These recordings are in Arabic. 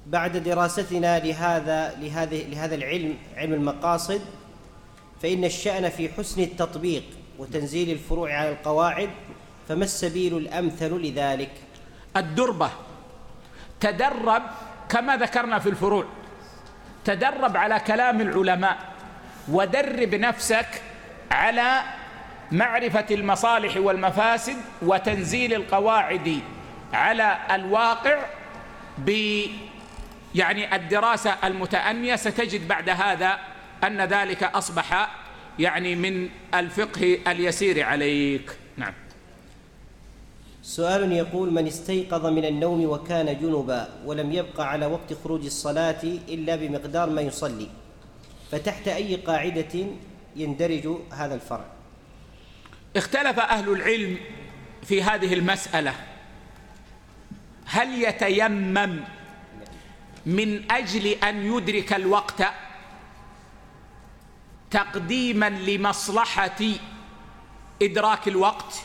بعد دراستنا لهذا العلم، علم المقاصد، فإن الشأن في حسن التطبيق وتنزيل الفروع على القواعد، فما السبيل الأمثل لذلك؟ الدربة. تدرب كما ذكرنا في الفروع، تدرب على كلام العلماء، ودرب نفسك على معرفة المصالح والمفاسد وتنزيل القواعد على الواقع يعني الدراسة المتأنية. ستجد بعد هذا أن ذلك أصبح يعني من الفقه اليسير عليك. نعم. سؤال يقول: من استيقظ من النوم وكان جنبا ولم يبقى على وقت خروج الصلاة إلا بمقدار ما يصلي، فتحت أي قاعدة يندرج هذا الفرع؟ اختلف أهل العلم في هذه المسألة، هل يتيمم من أجل أن يدرك الوقت تقديما لمصلحة إدراك الوقت،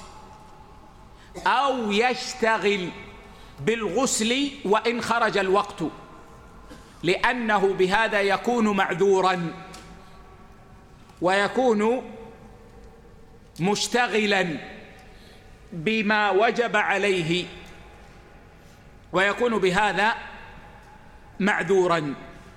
أو يشتغل بالغسل وإن خرج الوقت، لأنه بهذا يكون معذورا ويكون مشتغلا بما وجب عليه، ويكون بهذا معذورا،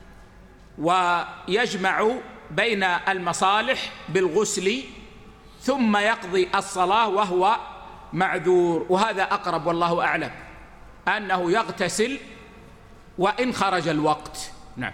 ويجمع بين المصالح بالغسل ثم يقضي الصلاة وهو معذور. وهذا أقرب والله أعلم، أنه يغتسل وإن خرج الوقت. نعم.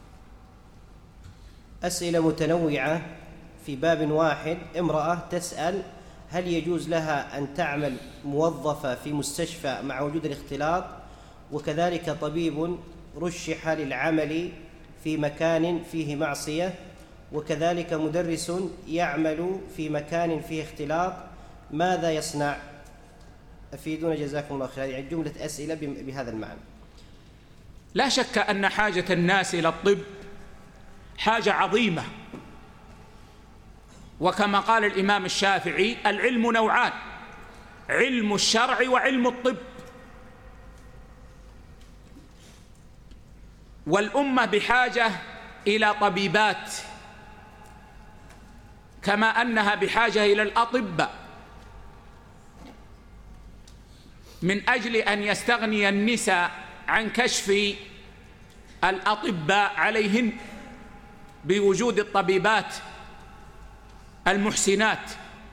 أسئلة متنوعة في باب واحد. امرأة تسأل: هل يجوز لها أن تعمل موظفة في مستشفى مع وجود الاختلاط، وكذلك طبيب رشح للعمل في مكان فيه معصية، وكذلك مدرس يعمل في مكان فيه اختلاط، ماذا يصنع؟ أفيدونا جزاكم الله خير. يعني جملة أسئلة بهذا المعنى. لا شك أن حاجة الناس إلى الطب حاجة عظيمة، وكما قال الإمام الشافعي: العلم نوعان، علم الشرع وعلم الطب. والأمة بحاجة إلى طبيبات كما أنها بحاجة إلى الأطباء، من أجل أن يستغني النساء عن كشف الأطباء عليهن بوجود الطبيبات المحسنات.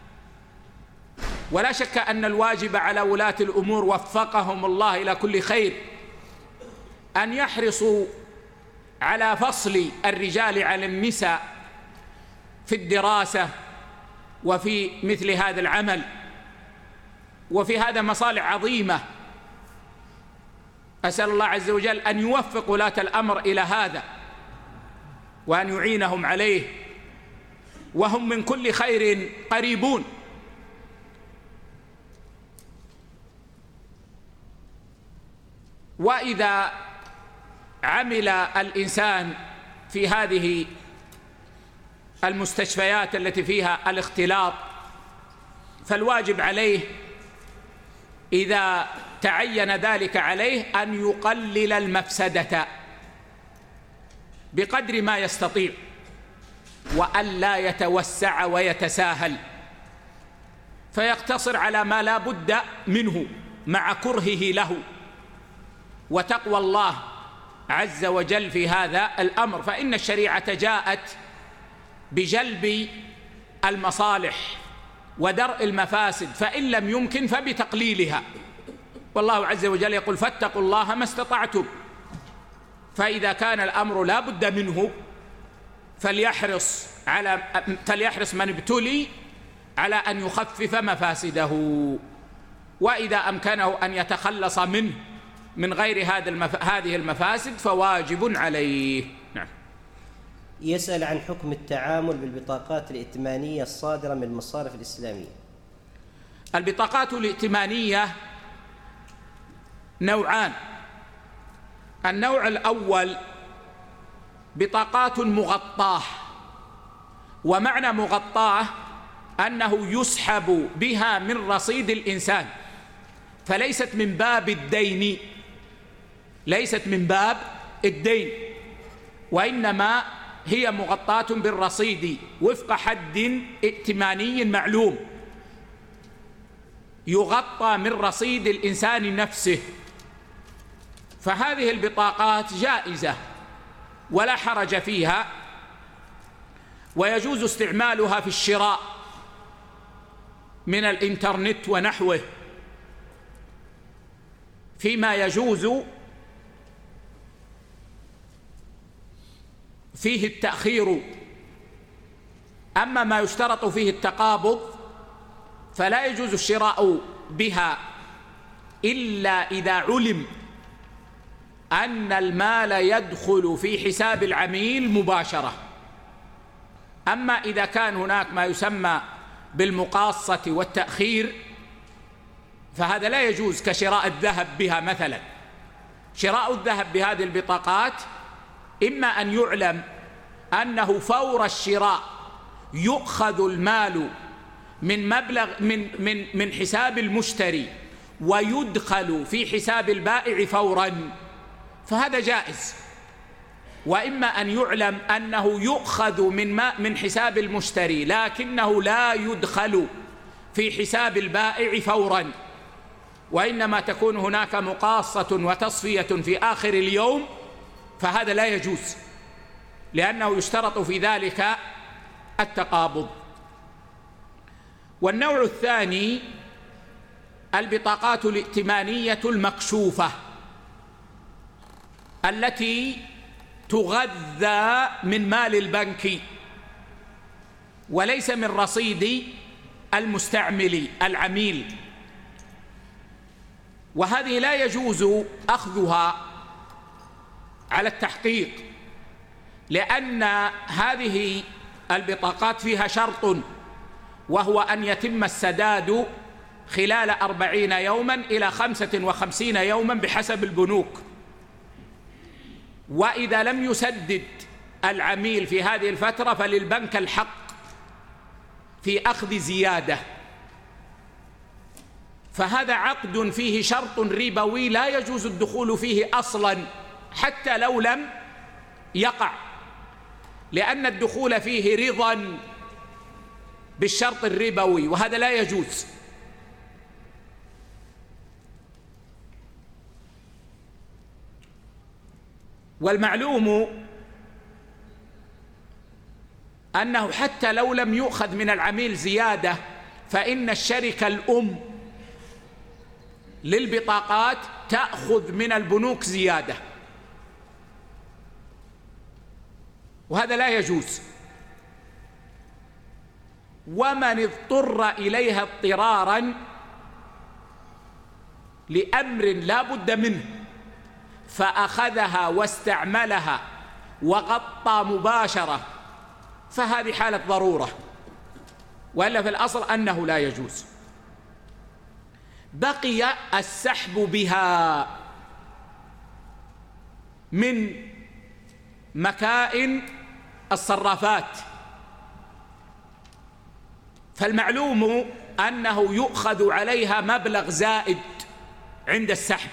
ولا شك أن الواجب على ولاة الأمور وفقهم الله إلى كل خير أن يحرصوا على فصل الرجال عن النساء في الدراسة وفي مثل هذا العمل، وفي هذا مصالح عظيمة. أسأل الله عز وجل أن يوفق ولاة الأمر إلى هذا وأن يعينهم عليه، وهم من كل خير قريبون. وإذا عمل الإنسان في هذه المستشفيات التي فيها الاختلاط، فالواجب عليه إذا تعين ذلك عليه أن يقلل المفسدة بقدر ما يستطيع، وأن لا يتوسع ويتساهل، فيقتصر على ما لا بد منه مع كرهه له وتقوى الله عز وجل في هذا الأمر. فإن الشريعة جاءت بجلب المصالح ودرء المفاسد، فإن لم يمكن فبتقليلها. والله عز وجل يقول: فاتقوا الله ما استطعتم. فإذا كان الأمر لا بد منه فليحرص من ابتلي على أن يخفف مفاسده، وإذا أمكنه أن يتخلص منه من غير هذه المفاسد فواجب عليه. نعم. يسأل عن حكم التعامل بالبطاقات الائتمانية الصادرة من المصارف الإسلامية. البطاقات الائتمانية نوعان. النوع الأول بطاقات مغطاة، ومعنى مغطاة أنه يسحب بها من رصيد الإنسان، فليست من باب الدين، ليست من باب الدين، وإنما هي مغطاة بالرصيد وفق حد ائتماني معلوم يغطى من رصيد الإنسان نفسه. فهذه البطاقات جائزة ولا حرج فيها، ويجوز استعمالها في الشراء من الإنترنت ونحوه فيما يجوز فيه التأخير. أما ما يشترط فيه التقابض فلا يجوز الشراء بها إلا إذا علم أن المال يدخل في حساب العميل مباشرة. أما إذا كان هناك ما يسمى بالمقاصة والتأخير فهذا لا يجوز، كشراء الذهب بها مثلا. شراء الذهب بهذه البطاقات إما أن يعلم أنه فور الشراء يؤخذ المال من مبلغ من حساب المشتري ويدخل في حساب البائع فورا، فهذا جائز. وإما أن يعلم أنه يؤخذ من حساب المشتري لكنه لا يدخل في حساب البائع فورا، وإنما تكون هناك مقاصة وتصفية في آخر اليوم، فهذا لا يجوز لأنه يشترط في ذلك التقابض. والنوع الثاني البطاقات الائتمانية المكشوفة التي تغذى من مال البنك وليس من رصيد المستعمل العميل، وهذه لا يجوز أخذها على التحقيق، لأن هذه البطاقات فيها شرط، وهو أن يتم السداد خلال 40 يوما إلى 55 يوما بحسب البنوك. وإذا لم يسدد العميل في هذه الفترة فللبنك الحق في أخذ زيادة. فهذا عقد فيه شرط ربوي لا يجوز الدخول فيه أصلا حتى لو لم يقع، لأن الدخول فيه رضا بالشرط الربوي، وهذا لا يجوز. والمعلوم أنه حتى لو لم يؤخذ من العميل زيادة فإن الشركة الأم للبطاقات تأخذ من البنوك زيادة، وهذا لا يجوز. ومن اضطر إليها اضطرارا لأمر لا بد منه فأخذها واستعملها وغطى مباشرة فهذه حالة ضرورة، وإلا في الأصل أنه لا يجوز. بقي السحب بها من مكائن الصرافات، فالمعلوم أنه يؤخذ عليها مبلغ زائد عند السحب،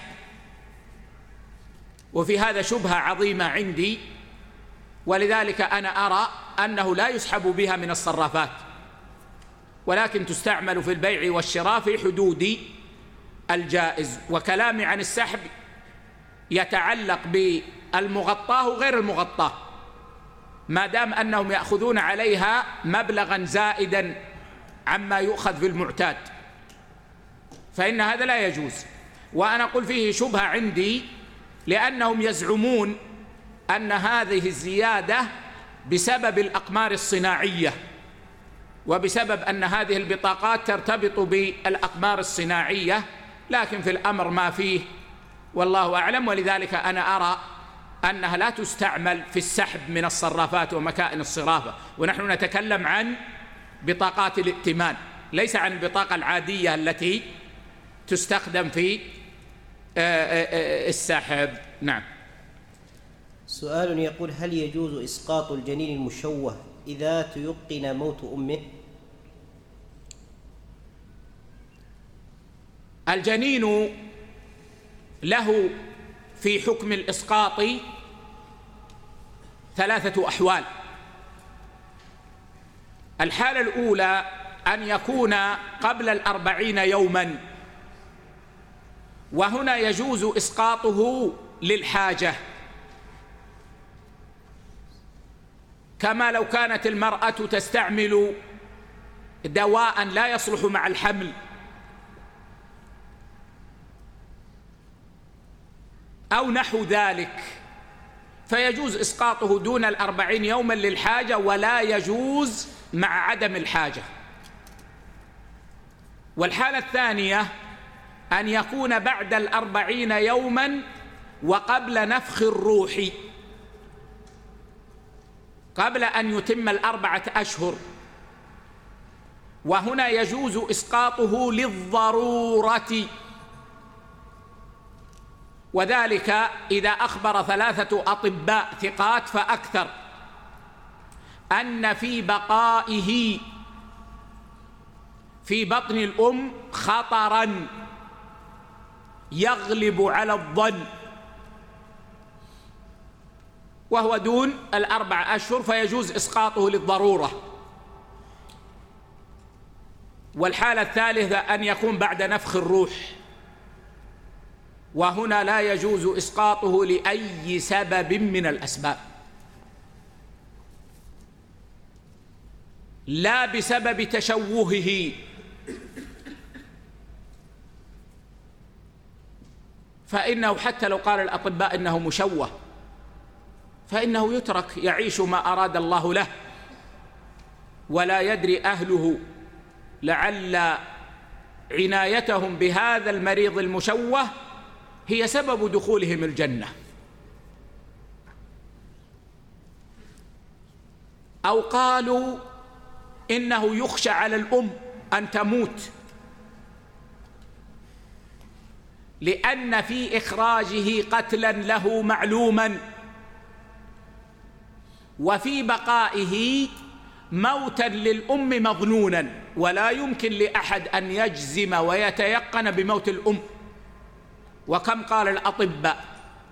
وفي هذا شبهة عظيمة عندي، ولذلك أنا أرى أنه لا يسحب بها من الصرافات، ولكن تستعمل في البيع والشراء في حدود الجائز. وكلامي عن السحب يتعلق بالمغطاه وغير المغطاه، ما دام أنهم يأخذون عليها مبلغا زائدا عما يؤخذ في المعتاد فإن هذا لا يجوز. وأنا أقول فيه شبهة عندي، لأنهم يزعمون أن هذه الزيادة بسبب الأقمار الصناعية، وبسبب أن هذه البطاقات ترتبط بالأقمار الصناعية، لكن في الأمر ما فيه والله أعلم. ولذلك أنا أرى أنها لا تستعمل في السحب من الصرافات ومكائن الصرافة، ونحن نتكلم عن بطاقات الائتمان ليس عن البطاقة العادية التي تستخدم في السحب. نعم. سؤال يقول: هل يجوز إسقاط الجنين المشوه إذا تيقن موت أمه؟ الجنين له في حكم الإسقاط 3 أحوال. الحالة الأولى أن يكون قبل 40 يوما، وهنا يجوز إسقاطه للحاجة، كما لو كانت المرأة تستعمل دواء لا يصلح مع الحمل أو نحو ذلك، فيجوز إسقاطه دون 40 يوما للحاجة، ولا يجوز مع عدم الحاجة. والحالة الثانية أن يكون بعد 40 يوما وقبل نفخ الروح، قبل أن يتم 4 أشهر، وهنا يجوز إسقاطه للضرورة، وذلك إذا أخبر 3 أطباء ثقات فأكثر أن في بقائه في بطن الأم خطرا يغلب على الظن، وهو دون 4 أشهر، فيجوز إسقاطه للضرورة. والحالة الثالثة أن يكون بعد نفخ الروح، وهنا لا يجوز إسقاطه لأي سبب من الأسباب، لا بسبب تشوهه، فإنه حتى لو قال الأطباء إنه مشوه فإنه يترك يعيش ما أراد الله له، ولا يدري أهله لعل عنايتهم بهذا المريض المشوه هي سبب دخولهم الجنة، أو قالوا إنه يخشى على الأم أن تموت لأن في إخراجه قتلا له معلوما، وفي بقائه موتا للأم مظنونا، ولا يمكن لأحد أن يجزم ويتيقن بموت الأم. وكم قال الأطباء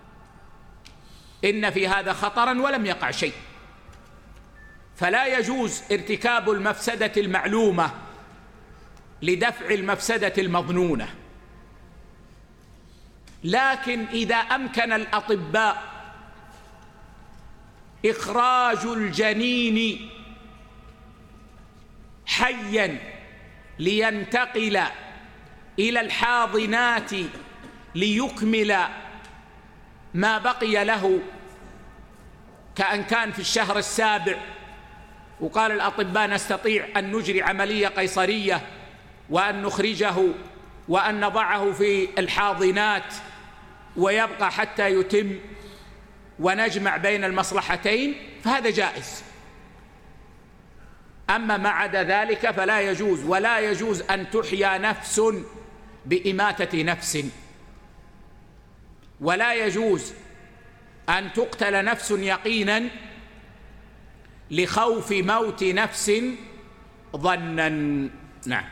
إن في هذا خطرا ولم يقع شيء، فلا يجوز ارتكاب المفسدة المعلومة لدفع المفسدة المظنونة. لكن إذا أمكن الأطباء إخراج الجنين حيا لينتقل إلى الحاضنات ليكمل ما بقي له، كأن كان في الشهر 7 وقال الأطباء نستطيع أن نجري عملية قيصرية وأن نخرجه وأن نضعه في الحاضنات ويبقى حتى يتم ونجمع بين المصلحتين، فهذا جائز. أما ما عدا ذلك فلا يجوز، ولا يجوز أن تحيا نفس بإماتة نفس، ولا يجوز أن تقتل نفس يقينا لخوف موت نفس ظنا. نعم.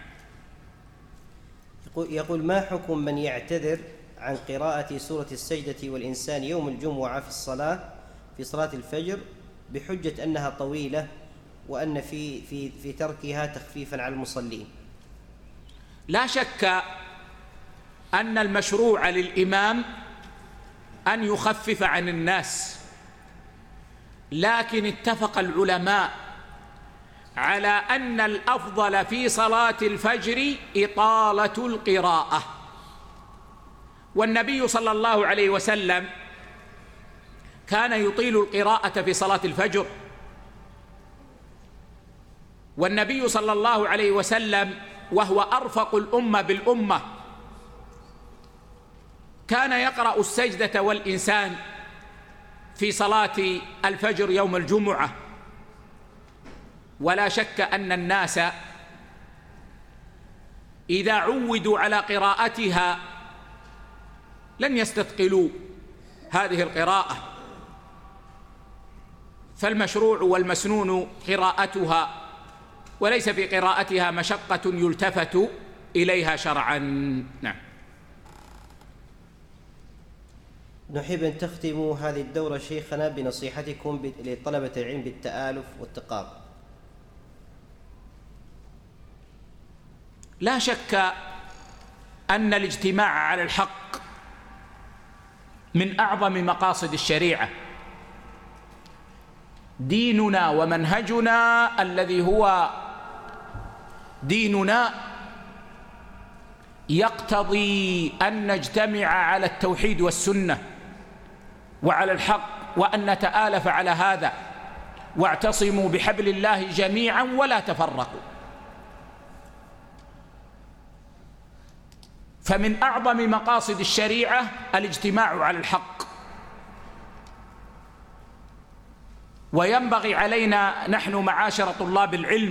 يقول: ما حكم من يعتذر عن قراءة سورة السجدة والإنسان يوم الجمعة في صلاة الفجر بحجة أنها طويلة وأن في تركها تخفيفا على المصلين؟ لا شك أن المشروع للإمام أن يخفف عن الناس، لكن اتفق العلماء على أن الأفضل في صلاة الفجر إطالة القراءة، والنبي صلى الله عليه وسلم كان يطيل القراءة في صلاة الفجر، والنبي صلى الله عليه وسلم وهو أرفق الأمة بالأمة كان يقرأ السجدة والإنسان في صلاة الفجر يوم الجمعة. ولا شك أن الناس إذا عودوا على قراءتها لن يستثقلوا هذه القراءة، فالمشروع والمسنون قراءتها، وليس في قراءتها مشقة يلتفت إليها شرعا. نعم. نحب أن تختموا هذه الدورة شيخنا بنصيحتكم لطلبة العلم بالتآلف والتقارب. لا شك أن الاجتماع على الحق من أعظم مقاصد الشريعة. ديننا ومنهجنا الذي هو ديننا يقتضي أن نجتمع على التوحيد والسنة وعلى الحق، وأن نتآلف على هذا، واعتصموا بحبل الله جميعا ولا تفرقوا. فمن أعظم مقاصد الشريعة الاجتماع على الحق. وينبغي علينا نحن معاشر طلاب العلم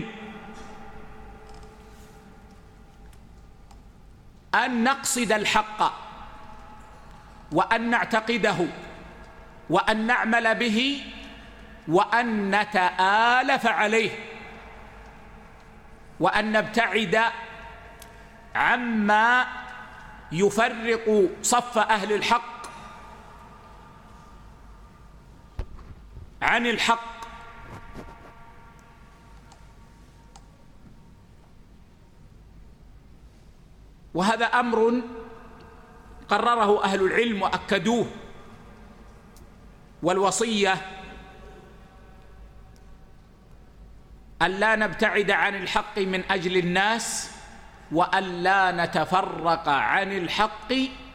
أن نقصد الحق وأن نعتقده وأن نعمل به وأن نتآلف عليه، وأن نبتعد عما يفرق صف أهل الحق عن الحق. وهذا أمر قرره أهل العلم وأكدوه. والوصية أن لا نبتعد عن الحق من أجل الناس، وأن لا نتفرق عن الحق،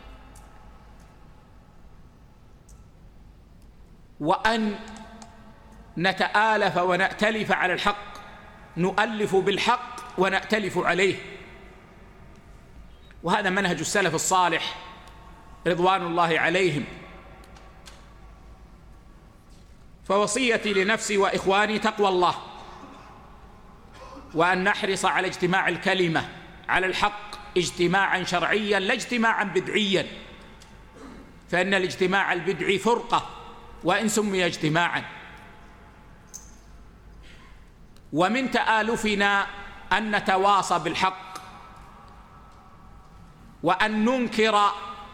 وأن نتآلف ونأتلف على الحق، نؤلف بالحق ونأتلف عليه. وهذا منهج السلف الصالح رضوان الله عليهم. فوصيتي لنفسي وإخواني تقوى الله، وأن نحرص على اجتماع الكلمة على الحق اجتماعا شرعيا لا اجتماعا بدعيا، فإن الاجتماع البدعي فرقة وإن سمي اجتماعا. ومن تآلفنا أن نتواصى بالحق، وأن ننكر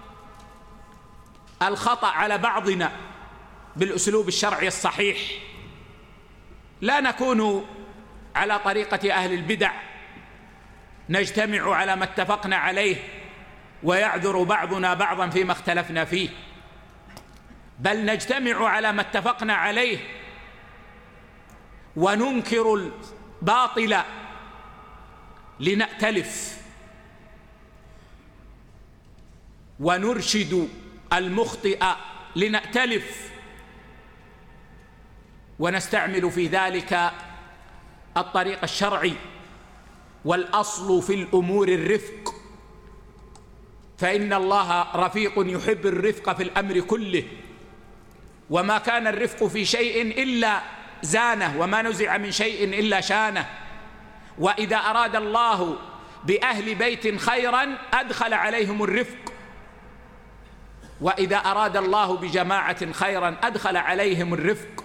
الخطأ على بعضنا بالأسلوب الشرعي الصحيح. لا نكون على طريقة أهل البدع نجتمع على ما اتفقنا عليه ويعذر بعضنا بعضا فيما اختلفنا فيه، بل نجتمع على ما اتفقنا عليه وننكر الباطل لنأتلف، ونرشد المخطئ لنأتلف، ونستعمل في ذلك الطريق الشرعي. والأصل في الأمور الرفق، فإن الله رفيق يحب الرفق في الأمر كله، وما كان الرفق في شيء إلا زانه، وما نزع من شيء إلا شانه. وإذا أراد الله بأهل بيت خيرا أدخل عليهم الرفق، وإذا أراد الله بجماعة خيرا أدخل عليهم الرفق.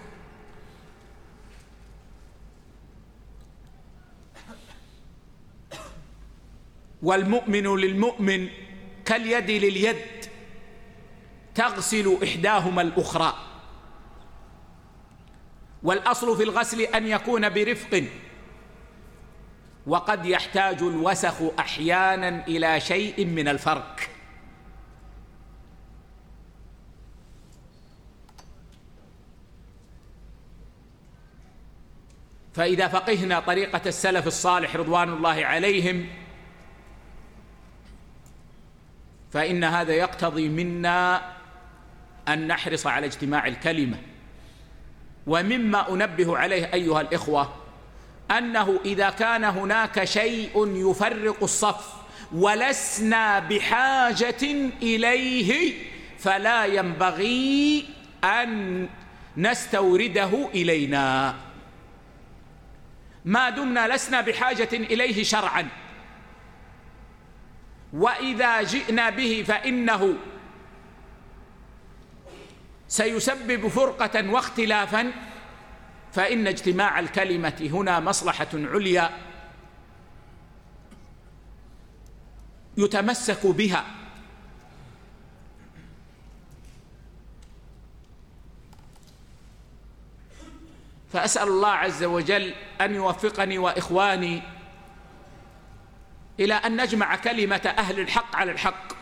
والمؤمن للمؤمن كاليد لليد تغسل إحداهما الأخرى. والأصل في الغسل أن يكون برفق، وقد يحتاج الوسخ أحيانا إلى شيء من الفرق. فإذا فقهنا طريقة السلف الصالح رضوان الله عليهم فإن هذا يقتضي منا أن نحرص على اجتماع الكلمة. ومما أنبه عليه أيها الإخوة أنه إذا كان هناك شيء يفرق الصف ولسنا بحاجة إليه فلا ينبغي أن نستورده إلينا ما دمنا لسنا بحاجة إليه شرعا. وإذا جئنا به فإنه سيسبب فرقة واختلافا، فإن اجتماع الكلمة هنا مصلحة عليا يتمسك بها. فأسأل الله عز وجل أن يوفقني وإخواني إلى أن نجمع كلمة أهل الحق على الحق،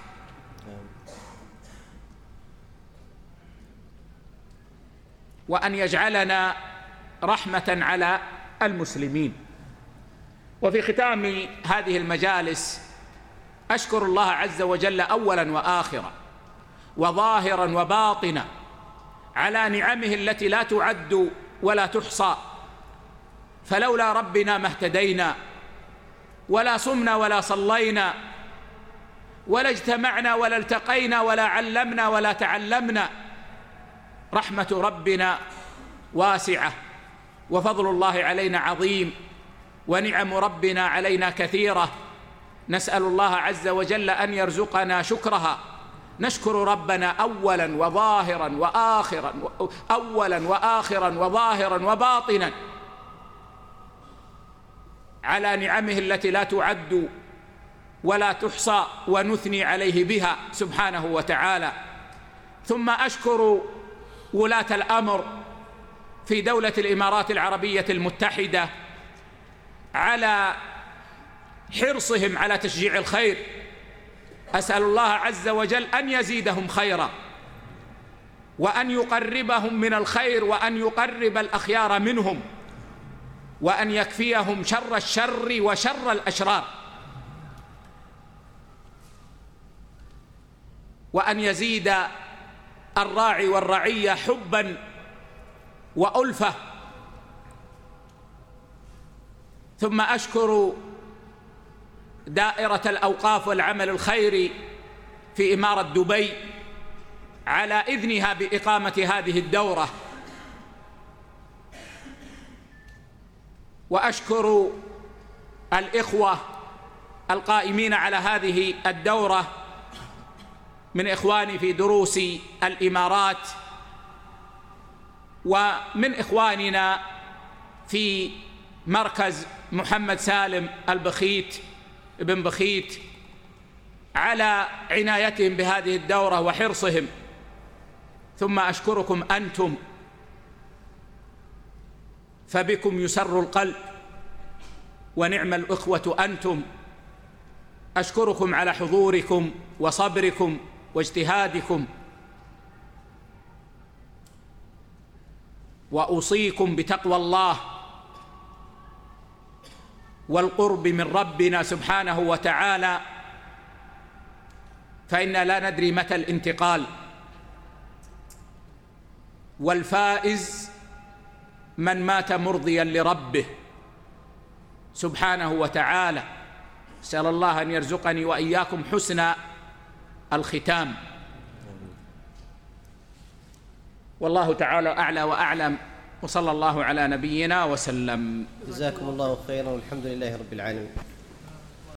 وأن يجعلنا رحمة على المسلمين. وفي ختام هذه المجالس أشكر الله عز وجل أولا وآخرا وظاهرا وباطنا على نعمه التي لا تعد ولا تحصى، فلولا ربنا ما اهتدينا ولا صمنا ولا صلينا ولا اجتمعنا ولا التقينا ولا علمنا ولا تعلمنا. رحمة ربنا واسعة وفضل الله علينا عظيم ونعم ربنا علينا كثيرة، نسأل الله عز وجل أن يرزقنا شكرها. نشكر ربنا أولا وآخرا وظاهرا وباطنا على نعمه التي لا تعد ولا تحصى، ونثني عليه بها سبحانه وتعالى. ثم أشكر ولاة الأمر في دولة الإمارات العربية المتحدة على حرصهم على تشجيع الخير. أسأل الله عز وجل أن يزيدهم خيرا، وأن يقربهم من الخير، وأن يقرب الأخيار منهم، وأن يكفيهم شر الشر وشر الأشرار، وأن يزيد الراعي والرعية حبا وألفة. ثم أشكر دائرة الأوقاف والعمل الخيري في إمارة دبي على إذنها بإقامة هذه الدورة، وأشكر الإخوة القائمين على هذه الدورة من إخواني في دروس الإمارات، ومن إخواننا في مركز محمد سالم البخيت ابن بخيت على عنايتهم بهذه الدورة وحرصهم. ثم أشكركم أنتم، فبكم يسر القلب، ونعم الإخوة أنتم. أشكركم على حضوركم وصبركم واجتهادكم، وأوصيكم بتقوى الله والقرب من ربنا سبحانه وتعالى، فإنا لا ندري متى الانتقال، والفائز من مات مرضيا لربه سبحانه وتعالى. أسأل الله أن يرزقني وإياكم حسن الختام، والله تعالى أعلى وأعلم، وصلى الله على نبينا وسلم. جزاكم الله خيرا والحمد لله رب العالمين.